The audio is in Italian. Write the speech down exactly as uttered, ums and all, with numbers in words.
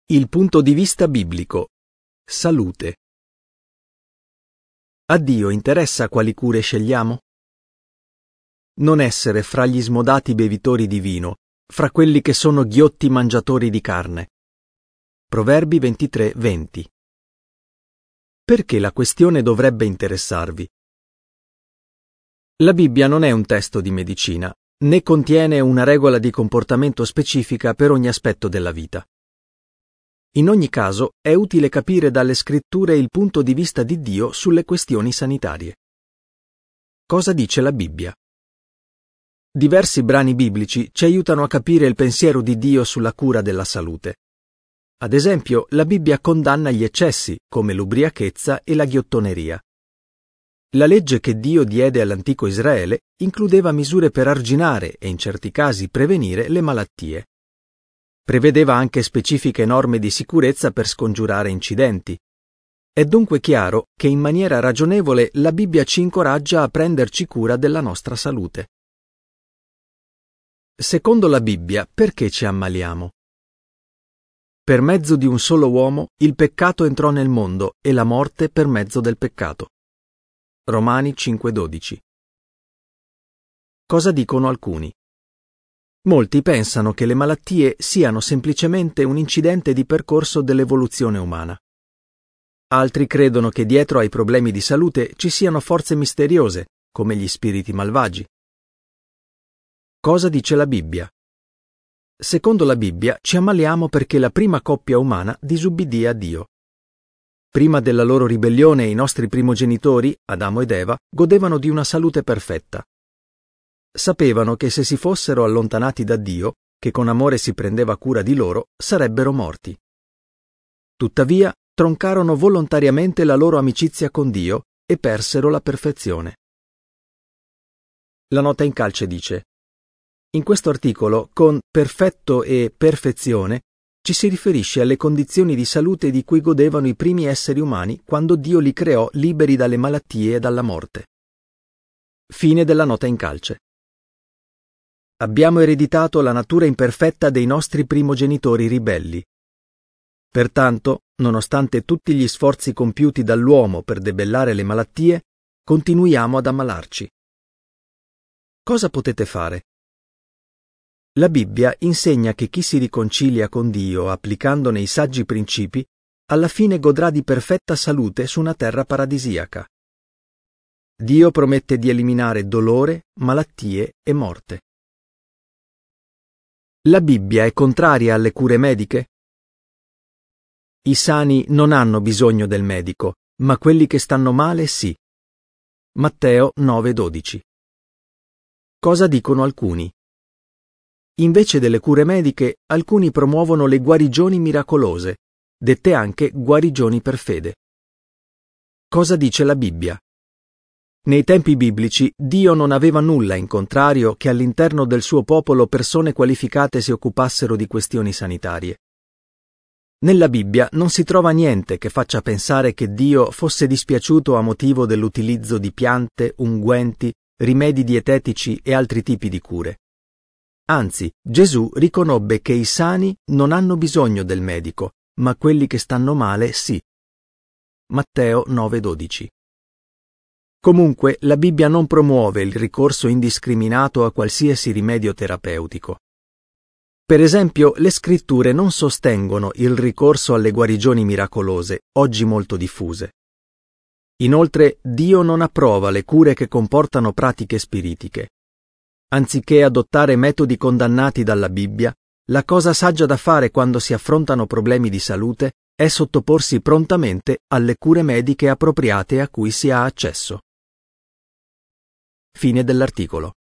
Il punto di vista biblico. Salute. A Dio interessa quali cure scegliamo? Non essere fra gli smodati bevitori di vino, fra quelli che sono ghiotti mangiatori di carne. Proverbi ventitré venti. Perché la questione dovrebbe interessarvi? La Bibbia non è un testo di medicina, né contiene una regola di comportamento specifica per ogni aspetto della vita. In ogni caso, è utile capire dalle scritture il punto di vista di Dio sulle questioni sanitarie. Cosa dice la Bibbia? Diversi brani biblici ci aiutano a capire il pensiero di Dio sulla cura della salute. Ad esempio, la Bibbia condanna gli eccessi, come l'ubriachezza e la ghiottoneria. La legge che Dio diede all'antico Israele includeva misure per arginare e in certi casi prevenire le malattie. Prevedeva anche specifiche norme di sicurezza per scongiurare incidenti. È dunque chiaro che in maniera ragionevole la Bibbia ci incoraggia a prenderci cura della nostra salute. Secondo la Bibbia, perché ci ammaliamo? Per mezzo di un solo uomo il peccato entrò nel mondo e la morte per mezzo del peccato. Romani cinque dodici. Cosa dicono alcuni? Molti pensano che le malattie siano semplicemente un incidente di percorso dell'evoluzione umana. Altri credono che dietro ai problemi di salute ci siano forze misteriose, come gli spiriti malvagi. Cosa dice la Bibbia? Secondo la Bibbia ci ammaliamo perché la prima coppia umana disubbidì a Dio. Prima della loro ribellione i nostri primogenitori, Adamo ed Eva, godevano di una salute perfetta. Sapevano che se si fossero allontanati da Dio, che con amore si prendeva cura di loro, sarebbero morti. Tuttavia, troncarono volontariamente la loro amicizia con Dio e persero la perfezione. La nota in calce dice: in questo articolo, con perfetto e perfezione, ci si riferisce alle condizioni di salute di cui godevano i primi esseri umani quando Dio li creò liberi dalle malattie e dalla morte. Fine della nota in calce. Abbiamo ereditato la natura imperfetta dei nostri primogenitori ribelli. Pertanto, nonostante tutti gli sforzi compiuti dall'uomo per debellare le malattie, continuiamo ad ammalarci. Cosa potete fare? La Bibbia insegna che chi si riconcilia con Dio applicandone i saggi principi, alla fine godrà di perfetta salute su una terra paradisiaca. Dio promette di eliminare dolore, malattie e morte. La Bibbia è contraria alle cure mediche? I sani non hanno bisogno del medico, ma quelli che stanno male sì. Matteo nove dodici. Cosa dicono alcuni? Invece delle cure mediche, alcuni promuovono le guarigioni miracolose, dette anche guarigioni per fede. Cosa dice la Bibbia? Nei tempi biblici, Dio non aveva nulla in contrario che all'interno del suo popolo persone qualificate si occupassero di questioni sanitarie. Nella Bibbia non si trova niente che faccia pensare che Dio fosse dispiaciuto a motivo dell'utilizzo di piante, unguenti, rimedi dietetici e altri tipi di cure. Anzi, Gesù riconobbe che i sani non hanno bisogno del medico, ma quelli che stanno male sì. Matteo nove dodici. Comunque, la Bibbia non promuove il ricorso indiscriminato a qualsiasi rimedio terapeutico. Per esempio, le scritture non sostengono il ricorso alle guarigioni miracolose, oggi molto diffuse. Inoltre, Dio non approva le cure che comportano pratiche spiritiche. Anziché adottare metodi condannati dalla Bibbia, la cosa saggia da fare quando si affrontano problemi di salute è sottoporsi prontamente alle cure mediche appropriate a cui si ha accesso. Fine dell'articolo.